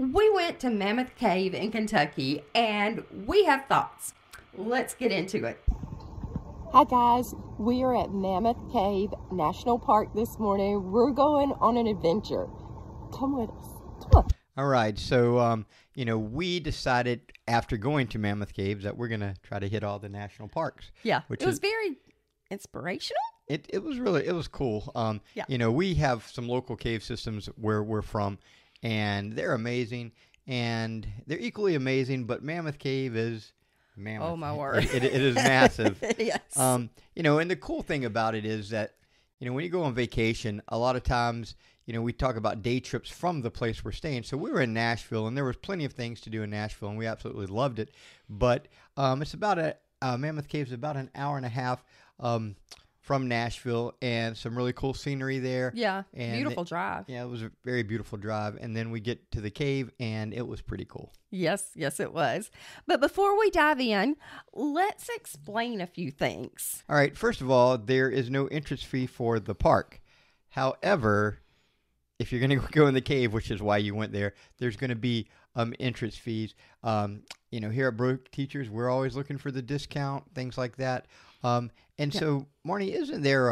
We went to Mammoth Cave in Kentucky, and we have thoughts. Let's get into it. Hi guys, we are at Mammoth Cave National Park this morning. We're going on an adventure. Come with us. Come on. All right, so we decided after going to Mammoth Caves that we're gonna try to hit all the national parks. Yeah, which it was very inspirational. It was cool. We have some local cave systems where we're from, and they're amazing, and they're equally amazing. But Mammoth Cave is mammoth. Oh my word! It is massive. Yes. And the cool thing about it is that when you go on vacation, a lot of times we talk about day trips from the place we're staying. So we were in Nashville, and there was plenty of things to do in Nashville, and we absolutely loved it. But it's about Mammoth Cave is about an hour and a half from Nashville, and some really cool scenery there. Yeah, and beautiful drive. Yeah, it was a very beautiful drive. And then we get to the cave, and it was pretty cool. Yes, it was. But before we dive in, let's explain a few things. All right, first of all, there is no entrance fee for the park. However, if you're going to go in the cave, which is why you went there, there's going to be entrance fees. Here at Broke Teachers, we're always looking for the discount, things like that. So, Marnie, isn't there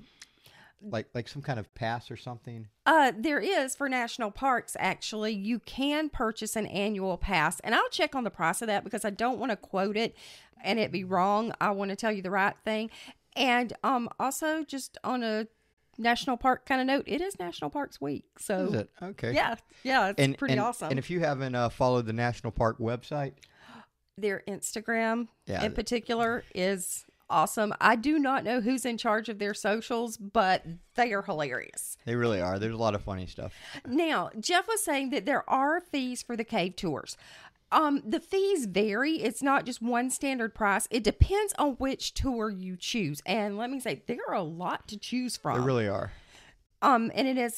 like some kind of pass or something? There is for national parks, actually. You can purchase an annual pass, and I'll check on the price of that because I don't want to quote it and it be wrong. I want to tell you the right thing. And also, just on a national park kind of note, it is National Parks Week. So is it? Okay. Yeah, it's pretty awesome. And if you haven't followed the National Park website, their Instagram in particular is awesome. I do not know who's in charge of their socials, but they are hilarious. They really are. There's a lot of funny stuff. Now, Jeff was saying that there are fees for the cave tours. The fees vary. It's not just one standard price. It depends on which tour you choose. And let me say, there are a lot to choose from. There really are. And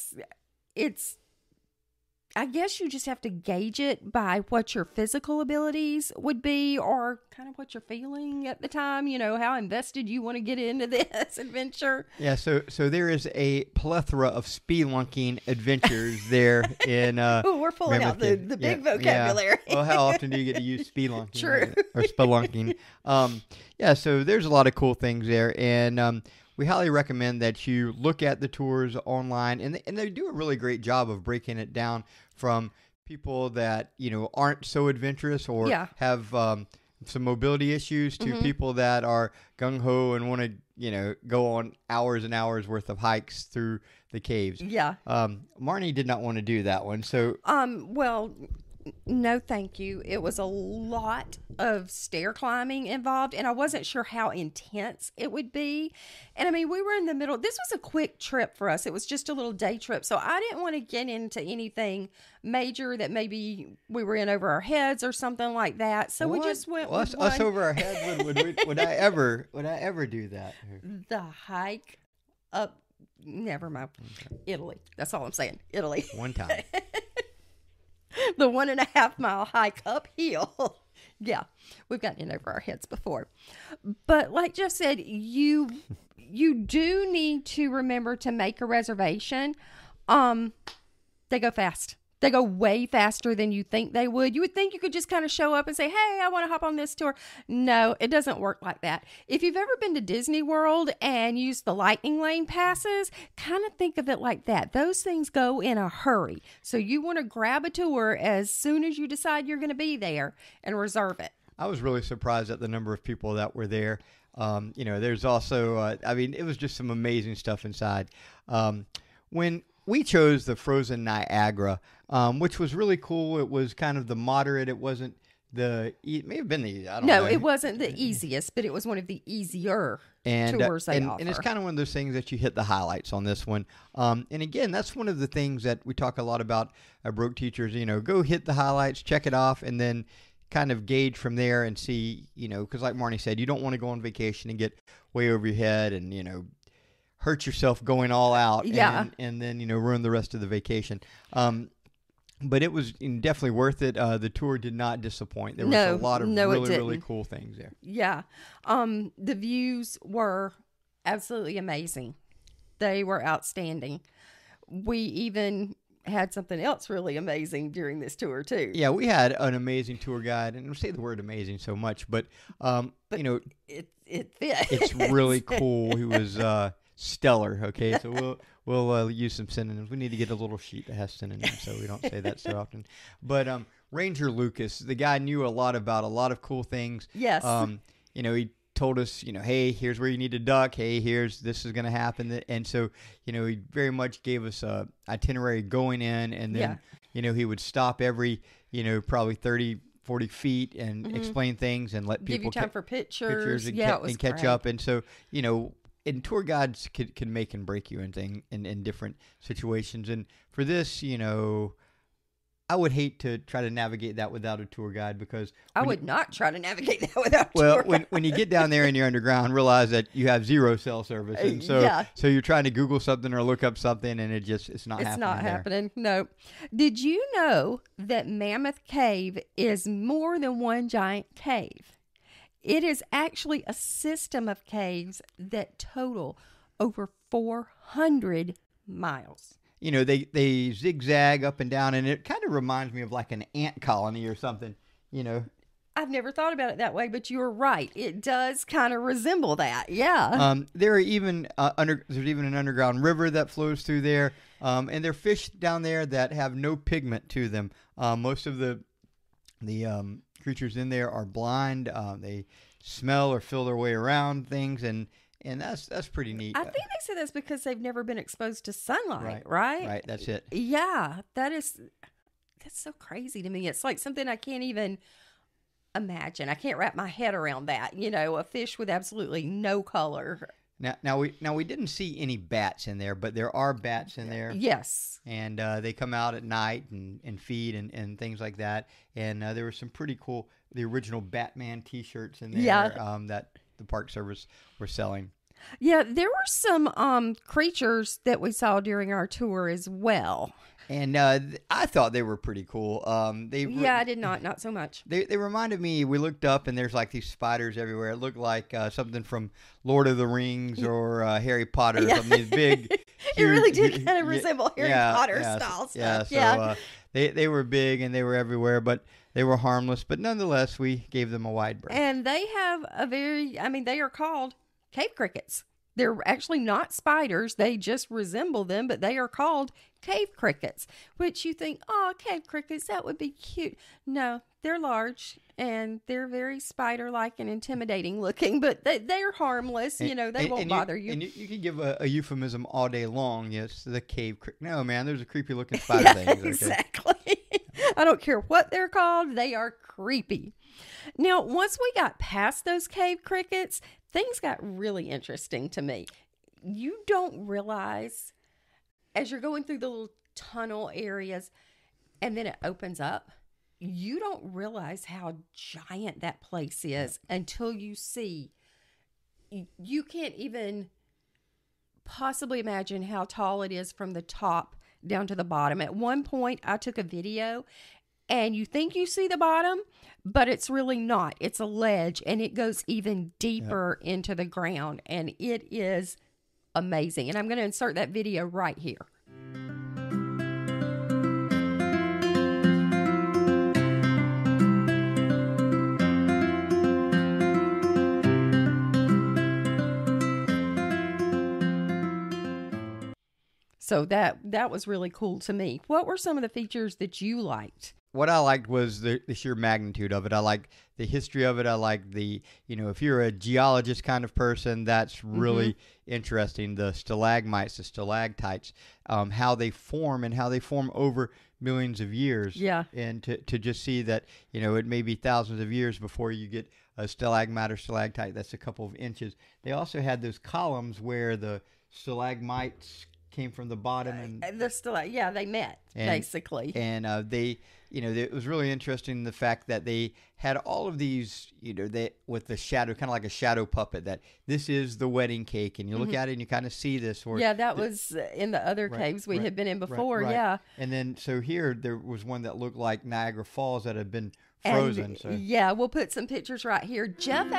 it's I guess you just have to gauge it by what your physical abilities would be, or kind of what you're feeling at the time, how invested you want to get into this adventure. Yeah, so there is a plethora of spelunking adventures there in we're pulling out the big vocabulary. Yeah. Well, how often do you get to use spelunking? True. Or spelunking? So there's a lot of cool things there, and we highly recommend that you look at the tours online, and they do a really great job of breaking it down from people that aren't so adventurous or have some mobility issues to people that are gung ho and want to go on hours and hours worth of hikes through the caves. Yeah. Marnie did not want to do that one, so well, no, thank you. It was a lot of stair climbing involved, and I wasn't sure how intense it would be. And I mean, we were in the middle. This was a quick trip for us. It was just a little day trip. So I didn't want to get into anything major that maybe we were in over our heads or something like that. So we just went with us over our heads. Would I ever do that? The hike up, never mind. Italy. That's all I'm saying. Italy. One time. The 1.5 mile hike uphill. Yeah, we've gotten in over our heads before. But like Jeff said, you do need to remember to make a reservation. They go fast. They go way faster than you think they would. You would think you could just kind of show up and say, hey, I want to hop on this tour. No, it doesn't work like that. If you've ever been to Disney World and used the Lightning Lane passes, kind of think of it like that. Those things go in a hurry. So you want to grab a tour as soon as you decide you're going to be there and reserve it. I was really surprised at the number of people that were there. There's also, it was just some amazing stuff inside. When we chose the Frozen Niagara, which was really cool. It was kind of the moderate. It wasn't it may have been the, I don't know. No, it wasn't the easiest, but it was one of the easier tours they offer. And it's kind of one of those things that you hit the highlights on this one. And again, that's one of the things that we talk a lot about at Broke Teachers, go hit the highlights, check it off, and then kind of gauge from there and see, because like Marnie said, you don't want to go on vacation and get way over your head and, hurt yourself going all out and then, ruin the rest of the vacation. But it was definitely worth it. The tour did not disappoint. There was a lot of really cool things there. Yeah. The views were absolutely amazing. They were outstanding. We even had something else really amazing during this tour too. Yeah, we had an amazing tour guide, and I say the word amazing so much, but you know, It fit. it's really cool. He was stellar. Okay, so we'll use some synonyms. We need to get a little sheet that has synonyms, so we don't say that so often. But Ranger Lucas, the guy knew a lot about a lot of cool things. Yes. You know, he told us, you know, hey, here's where you need to duck. Hey, this is going to happen. And so, you know, he very much gave us a itinerary going in, and then, you know, he would stop every, you know, probably 30, 40 feet and explain things and let Give people you time for pictures. and, Yeah, it was and catch great. up. And so, you know, and tour guides can make and break you in different situations. And for this, you know, I would hate to try to navigate that without a tour guide, because I would not try to navigate that without well, tour guide. when you get down there and you're underground, realize that you have zero cell service, and so you're trying to Google something or look up something, and it's not happening. It's not there. happening. No. Did you know that Mammoth Cave is more than one giant cave? It is actually a system of caves that total over 400 miles. You know, they zigzag up and down, and it kind of reminds me of like an ant colony or something, you know. I've never thought about it that way, but you're right. It does kind of resemble that. Yeah. There are even there's even an underground river that flows through there, and there are fish down there that have no pigment to them. Most of the creatures in there are blind. They smell or feel their way around things, and that's pretty neat. I think they say that's because they've never been exposed to sunlight, right? Right, that's it. Yeah, that's so crazy to me. It's like something I can't even imagine. I can't wrap my head around that. You know, a fish with absolutely no color. Now we didn't see any bats in there, but there are bats in there. Yes. And they come out at night and feed and things like that. And there were some pretty cool, the original Batman T-shirts in there that the Park Service were selling. Yeah, there were some creatures that we saw during our tour as well. And I thought they were pretty cool. I did not so much. They reminded me, we looked up and there's like these spiders everywhere. It looked like something from Lord of the Rings or Harry Potter or something. These big, it really did kind of resemble Harry Potter style stuff. Yeah, so they were big and they were everywhere, but they were harmless. But nonetheless, we gave them a wide berth. And they have they are called cave crickets. They're actually not spiders. They just resemble them, but they are called cave crickets, which you think, oh, cave crickets, that would be cute. No, they're large and they're very spider-like and intimidating looking, but they're harmless. You know, they won't bother you. And you can give a euphemism all day long. Yes, the cave cricket. No, man, there's a creepy looking spider thing. Okay? Exactly. I don't care what they're called. They are creepy. Now, once we got past those cave crickets, things got really interesting to me. You don't realize, as you're going through the little tunnel areas and then it opens up, you don't realize how giant that place is until you see. You can't even possibly imagine how tall it is from the top down to the bottom. At one point, I took a video, and you think you see the bottom, but it's really not. It's a ledge, and it goes even deeper into the ground, and it is amazing. And I'm going to insert that video right here. So that was really cool to me. What were some of the features that you liked? What I liked was the sheer magnitude of it. I like the history of it. I like if you're a geologist kind of person, that's really interesting. The stalagmites, the stalactites, how they form and how they form over millions of years. Yeah. And to just see that, it may be thousands of years before you get a stalagmite or stalactite that's a couple of inches. They also had those columns where the stalagmites came from the bottom and they met basically. And it was really interesting the fact that they had all of these, with the shadow, kind of like a shadow puppet, that this is the wedding cake, and you look at it and you kind of see this. Was in the other caves we had been in before. Right. Yeah. And then so here there was one that looked like Niagara Falls that had been frozen. And, we'll put some pictures right here. Jeff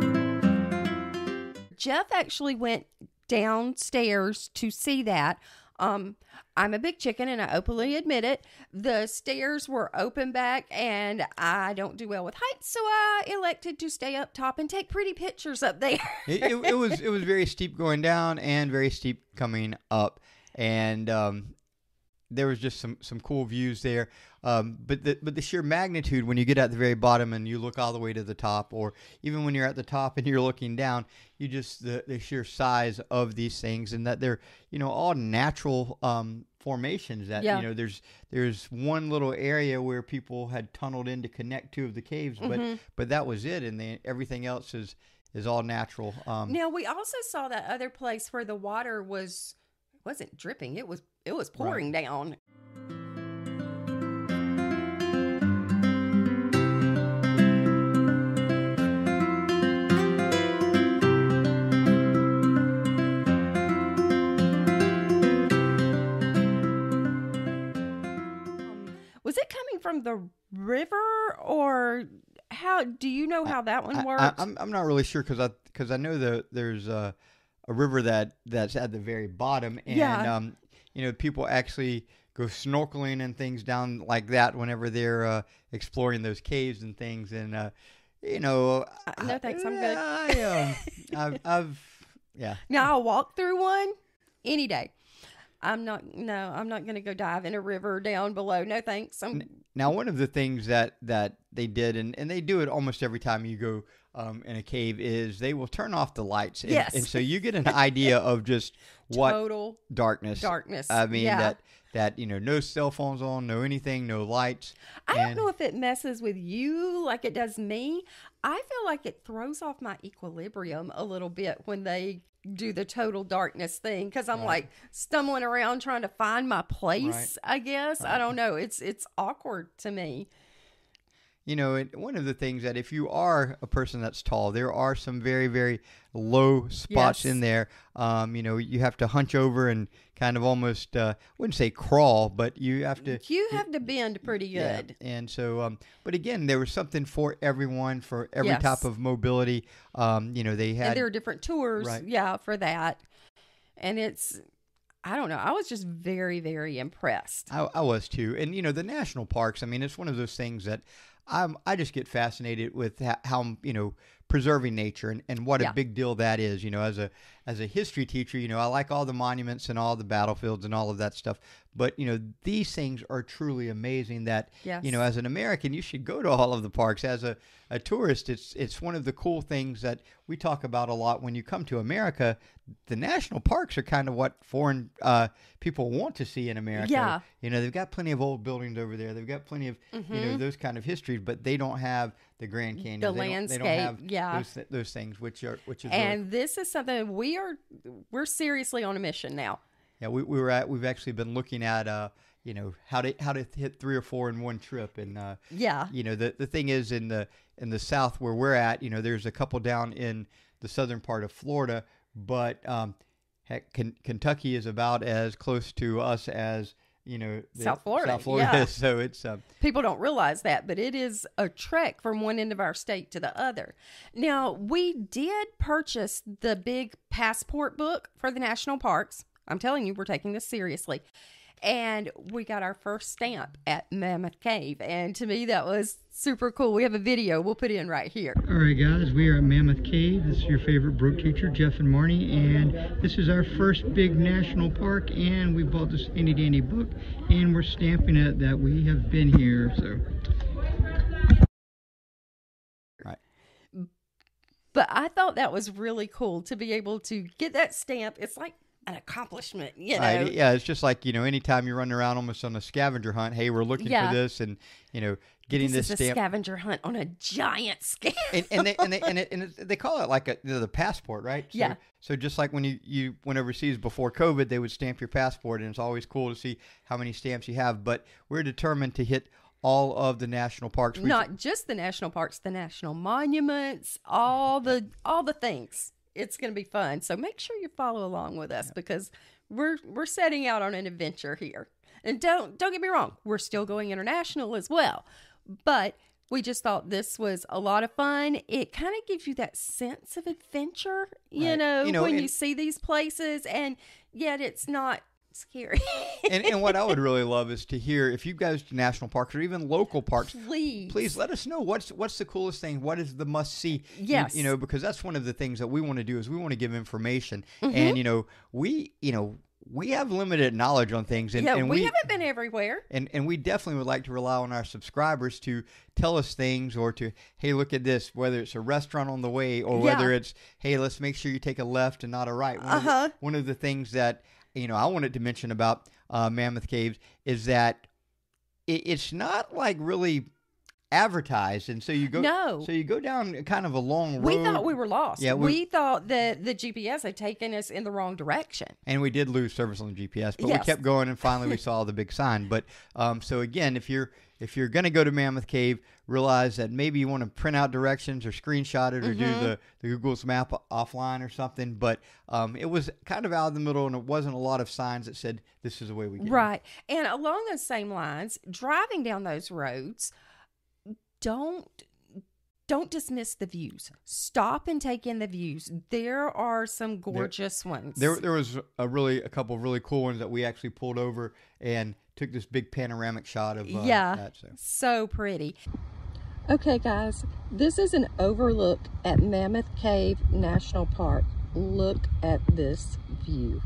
actually went downstairs to see that. I'm a big chicken and I openly admit it. The stairs were open back and I don't do well with heights, so I elected to stay up top and take pretty pictures up there. It was very steep going down and very steep coming up, and there was just some cool views there. But the sheer magnitude when you get at the very bottom and you look all the way to the top, or even when you're at the top and you're looking down, you just the sheer size of these things, and that they're all natural formations. That Yeah. there's one little area where people had tunneled in to connect two of the caves, but that was it, and everything else is all natural. Now we also saw that other place where the water wasn't dripping; it was pouring down. Was it coming from the river, or how? Do you know how that one works? I'm not really sure because I know there's a river that's at the very bottom, and Yeah. People actually go snorkeling and things down like that whenever they're exploring those caves and things, and No thanks, I'm good. Yeah. Now I'll walk through one any day. I'm not going to go dive in a river down below. No thanks. Now, one of the things that they did, and they do it almost every time you go in a cave, is they will turn off the lights. And, Yes. and so you get an idea of just what Total darkness. darkness. I mean, Yeah. that no cell phones on, no anything, no lights. I don't And- know if it messes with you like it does me. I feel like it throws off my equilibrium a little bit when they do the total darkness thing, because I'm like stumbling around trying to find my place. I guess I don't know. It's awkward to me. One of the things that if you are a person that's tall, there are some very, very low spots Yes. in there. You have to hunch over and kind of almost, wouldn't say crawl, but you have to. You have to bend pretty good. Yeah. And so, but again, there was something for everyone, for every Yes. type of mobility. They And had. there are different tours, Right. yeah, for that. And I don't know. I was just very, very impressed. I was too. And, the national parks, I mean, it's one of those things that I just get fascinated with how preserving nature and what Yeah. a big deal that is. As a history teacher, I like all the monuments and all the battlefields and all of that stuff. But, these things are truly amazing that, Yes. As an American, you should go to all of the parks. As a tourist, it's one of the cool things that we talk about a lot when you come to America. The national parks are kind of what foreign people want to see in America. Yeah. They've got plenty of old buildings over there. They've got plenty of, those kind of histories, but they don't have the Grand Canyon. The They don't landscape, have yeah. those things, which is really, And this is something we're seriously on a mission now. yeah. We've actually been looking at how to hit 3 or 4 in one trip, and Yeah. the thing is in the South where we're at, there's a couple down in the southern part of Florida, but heck, Kentucky is about as close to us as South Florida, South Florida yeah. is. So it's People don't realize that, but it is a trek from one end of our state to the other. Now, we did purchase the big passport book for the national parks. I'm telling you, we're taking this seriously. And we got our first stamp at Mammoth Cave. And to me, that was super cool. We have a video we'll put in right here. All right, guys, we are at Mammoth Cave. This is your favorite Brook teacher, Jeff and Marnie, and this is our first big national park, and we bought this handy dandy book, and we're stamping it that we have been here, so. Right. But I thought that was really cool to be able to get that stamp. It's like an accomplishment, Right. Yeah, it's just like, anytime you're running around almost on a scavenger hunt, hey, we're looking Yeah. for this, and, getting This this is a stamp. scavenger hunt on a giant scale. and they call it like the passport, right? So, Yeah. So just like when you went overseas before COVID, they would stamp your passport, and it's always cool to see how many stamps you have. But we're determined to hit all of the national parks. Not just the national parks, the national monuments, all the things. It's going to be fun. So make sure you follow along with us because we're setting out on an adventure here. And don't get me wrong, we're still going international as well. But we just thought this was a lot of fun. It kind of gives you that sense of adventure, you Right. know, You know, when and- you see these places, and yet it's not scary. And what I would really love is to hear if you guys to national parks or even local parks, please let us know what's the coolest thing. What is the must see? Yes, you know, because that's one of the things that we want to do is we want to give information, and we have limited knowledge on things, and we haven't been everywhere, and we definitely would like to rely on our subscribers to tell us things, or to, hey, look at this, whether it's a restaurant on the way, or whether it's, hey, let's make sure you take a left and not a right. One of the things that I wanted to mention about Mammoth Caves is that it's not like really advertised, and so you go down kind of a long road. We thought we were lost. Yeah, we thought that the GPS had taken us in the wrong direction, and we did lose service on the GPS, but we kept going, and finally we saw the big sign. But so again, if you're going to go to Mammoth Cave, realize that maybe you want to print out directions or screenshot it or do the Google's map offline or something. But it was kind of out in the middle, and it wasn't a lot of signs that said this is the way we get right. And along those same lines, driving down those roads, don't dismiss the views. Stop and take in the views. There are some gorgeous ones. There was a couple of really cool ones that we actually pulled over and took this big panoramic shot of that. So pretty. Okay, guys, this is an overlook at Mammoth Cave National Park. Look at this view.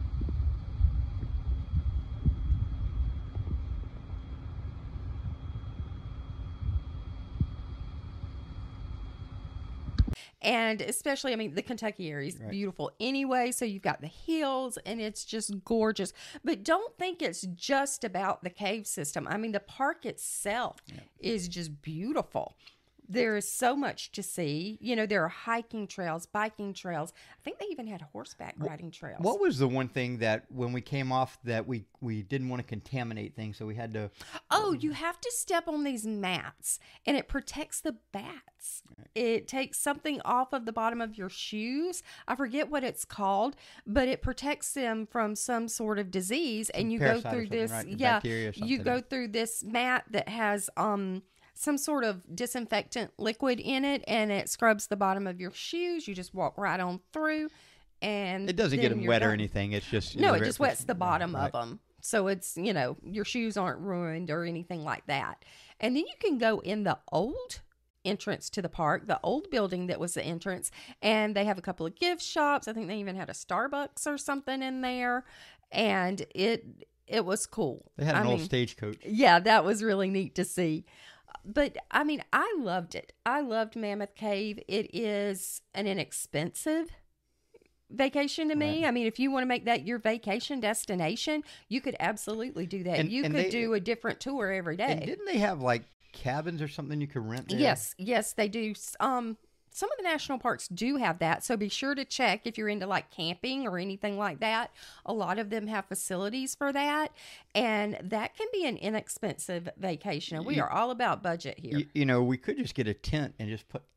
And especially, I mean, the Kentucky area is beautiful anyway. So you've got the hills, and it's just gorgeous. But don't think it's just about the cave system. I mean, the park itself is just beautiful. There is so much to see. There are hiking trails, biking trails. I think they even had horseback riding trails. What was the one thing that when we came off that we didn't want to contaminate things, so we had to... Oh, you have to step on these mats, and it protects the bats. Right. It takes something off of the bottom of your shoes. I forget what it's called, but it protects them from some sort of disease. And you go through this... Right? Bacteria or something. You go through this mat that has... some sort of disinfectant liquid in it, and it scrubs the bottom of your shoes. You just walk right on through, and it doesn't get them wet or anything. It's just it just wets the bottom of them, so it's your shoes aren't ruined or anything like that. And then you can go in the old entrance to the park, the old building that was the entrance, and they have a couple of gift shops. I think they even had a Starbucks or something in there, and it was cool. They had an old stagecoach. Yeah, that was really neat to see. But, I mean, I loved it. I loved Mammoth Cave. It is an inexpensive vacation to me. I mean, if you want to make that your vacation destination, you could absolutely do that. You could do a different tour every day. And didn't they have, like, cabins or something you could rent there? Yes, they do. Some of the national parks do have that, so be sure to check if you're into like camping or anything like that. A lot of them have facilities for that, and that can be an inexpensive vacation. And we are all about budget here. We could just get a tent and just put...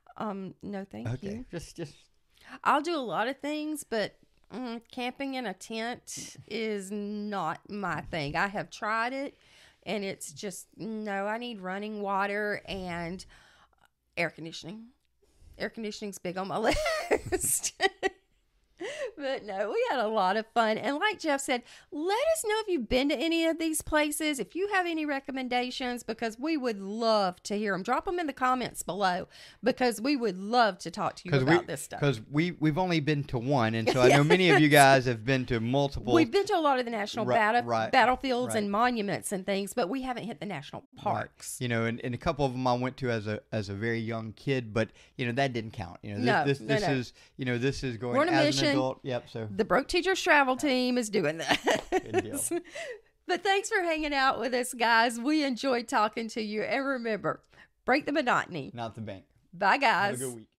No, thank you. Just... I'll do a lot of things, but camping in a tent is not my thing. I have tried it, and it's just, no, I need running water and air conditioning. Air conditioning's big on my list. But no, we had a lot of fun. And like Jeff said, let us know if you've been to any of these places, if you have any recommendations, because we would love to hear them. Drop them in the comments below, because we would love to talk to you about this stuff. Because we've only been to one, and so I know many of you guys have been to multiple. We've been to a lot of the national battlefields and monuments and things, but we haven't hit the national parks. And a couple of them I went to as a very young kid, but that didn't count. This is going We're on a as mission. an adult. Yep. So the Broke Teachers Travel Team is doing that. Good deal. But thanks for hanging out with us, guys. We enjoyed talking to you. And remember, break the monotony, not the bank. Bye, guys. Have a good week.